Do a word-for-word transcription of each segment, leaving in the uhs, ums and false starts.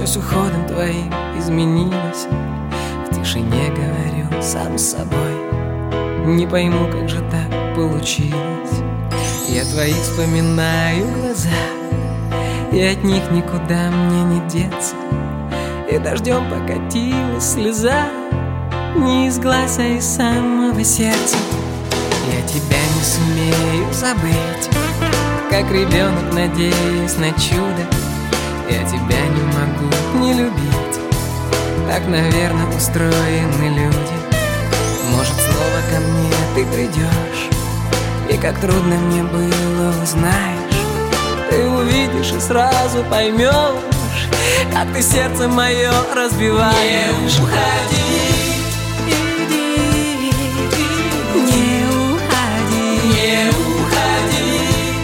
Все с уходом твоим изменилось. В тишине говорю сам с собой, не пойму, как же так получилось. Я твои вспоминаю глаза, и от них никуда мне не деться. И дождем покатилась слеза, не из глаз, а из самого сердца. Я тебя не сумею забыть, как ребенок, надеясь на чудо. Я тебя не могу не любить, так, наверное, устроены люди. Может, снова ко мне ты придешь, и как трудно мне было, узнаешь. Ты увидишь и сразу поймешь, как ты сердце мое разбиваешь. Не уходи, иди, не уходи, не уходи,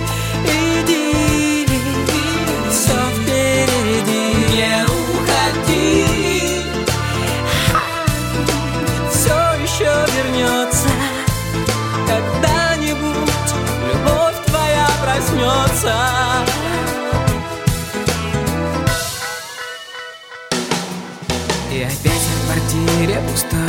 иди, все впереди. не уходи, Все еще вернется, когда-нибудь любовь твоя проснется. И опять в квартире пустой,